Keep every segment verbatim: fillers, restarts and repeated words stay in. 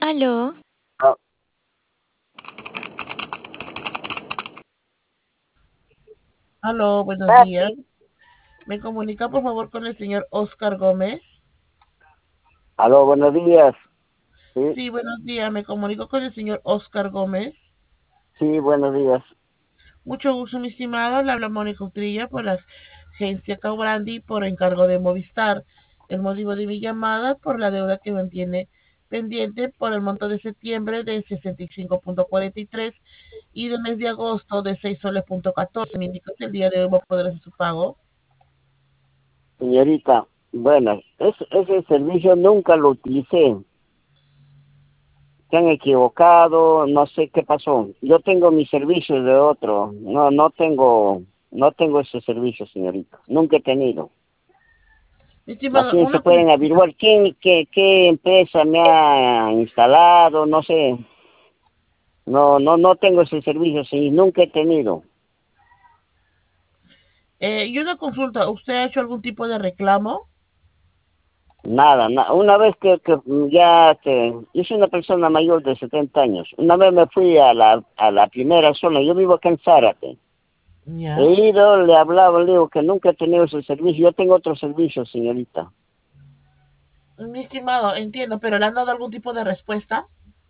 Aló, Ah, Aló, buenos días. ¿Me comunica por favor con el señor Oscar Gómez? aló, buenos días. Sí, Sí, buenos días. Me comunico con el señor Oscar Gómez. sí, buenos días. Mucho gusto, mi estimado. Le habla Mónica Utrilla por la agencia Cabrandi por encargo de Movistar. El motivo de mi llamada por la deuda que mantiene pendiente por el monto de septiembre de sesenta y cinco punto cuarenta y tres y del mes de agosto de seis soles punto catorce. Me indica que el día de hoy va a poder hacer su pago. Señorita, bueno, es- ese servicio nunca lo utilicé. Se han equivocado, no sé qué pasó. Yo tengo mi servicio de otro. No, no tengo, no tengo ese servicio, señorita. Nunca he tenido. Mi Más estimado, bien se una pueden consulta. averiguar quién, qué, qué empresa me ha instalado, no sé. No, no, no tengo ese servicio, sí, nunca he tenido. Eh, y una consulta. ¿Usted ha hecho algún tipo de reclamo? Nada, na- una vez que, que ya que yo soy una persona mayor de setenta años, una vez me fui a la, a la primera zona, yo vivo acá en Zárate, he Ya. ido, le hablaba, le digo que nunca he tenido ese servicio, yo tengo otro servicio, señorita. Mi estimado, entiendo, pero ¿le han dado algún tipo de respuesta?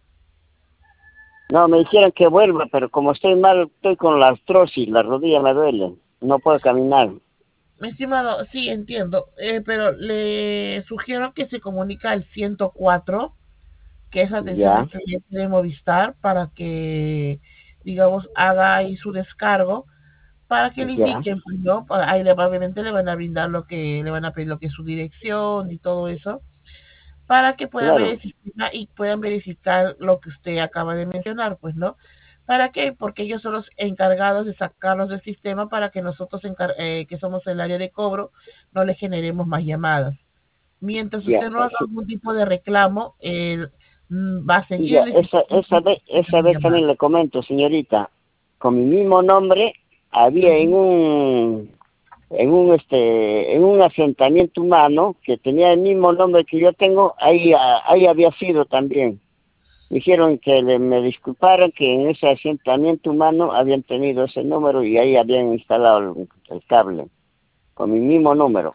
No, me dijeron que vuelva, pero como estoy mal, estoy con la artrosis, la rodilla me duele, no puedo caminar. Mi estimado, sí, entiendo, eh, pero le sugiero que se comunica al ciento cuatro, que es atención al Ya, cliente de Movistar, para que, digamos, haga ahí su descargo, para que le ya, indiquen, pues, ¿no? Para- Ahí le, obviamente le van a brindar lo que, le van a pedir lo que es su dirección y todo eso, para que puedan ver claro, el sistema y puedan verificar lo que usted acaba de mencionar, pues, ¿no? ¿Para qué? Porque ellos son los encargados de sacarlos del sistema para que nosotros, encar- eh, que somos el área de cobro, no le generemos más llamadas. Mientras ya, usted no haga algún tipo de reclamo, él mm, va a seguir ya, en el esa, sistema esa vez, esa vez llamada. también le comento, señorita, con mi mismo nombre, había en un en un este en un asentamiento humano que tenía el mismo nombre que yo tengo, ahí ah, ahí había sido también. Dijeron que le- me disculparan que en ese asentamiento humano habían tenido ese número y ahí habían instalado el, el cable con mi mismo número.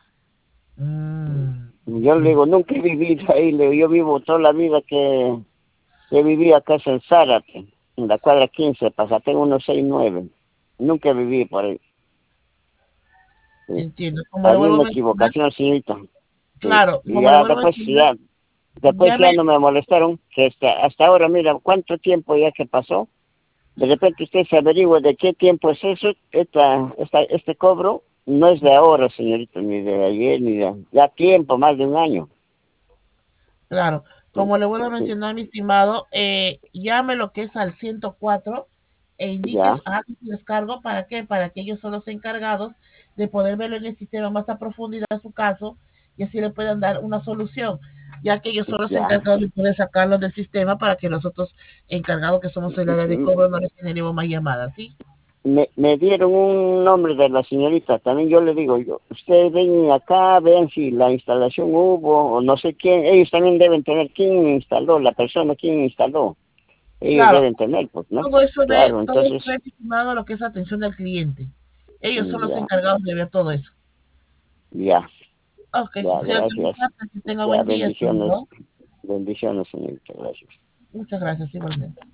Mm, Yo le sí, digo, nunca he vivido ahí, le digo, yo vivo toda la vida que he vivido acá en Zárate, en la cuadra quince, Pasatén uno seis nueve. Nunca viví por ahí. Sí. entiendo. Como le Había vuelvo a una mencionar, equivocación, señorita. Sí. claro, Y como le ya vuelvo a después, mencionar, ya, después ya llame. no me molestaron, que hasta, hasta ahora, mira, cuánto tiempo ya que pasó. De repente usted se averigua de qué tiempo es eso, esta, esta, este cobro. No es de ahora, señorita, ni de ayer, ni de... Ya tiempo, más de un año. Claro, Sí, como le vuelvo a sí, mencionar, mi estimado, eh, llame lo que es al ciento cuatro e indique, ya, haga su descargo. ¿Para qué? Para que ellos son los encargados de poder verlo en el sistema más a profundidad su caso y así le puedan dar una solución, ya que ellos son los ya. encargados de poder sacarlos del sistema para que nosotros, encargados que somos el área de M- cobro, no les generemos más llamadas, ¿sí? Me, me dieron un nombre de la señorita, también yo le digo, yo, ustedes ven acá, vean si la instalación hubo, o no sé quién, ellos también deben tener quién instaló, la persona quién instaló, ellos Claro, deben tener, pues, ¿no? todo eso ve, Claro, todo eso entonces, ve, mi estimado, lo que es atención al cliente. Ellos son los ya, encargados de ver todo eso. ya, Ok, ya, si algo gracias. que tenga Ya, buen día, bendiciones, ¿no? bendiciones, señorita, gracias. Muchas gracias, igualmente.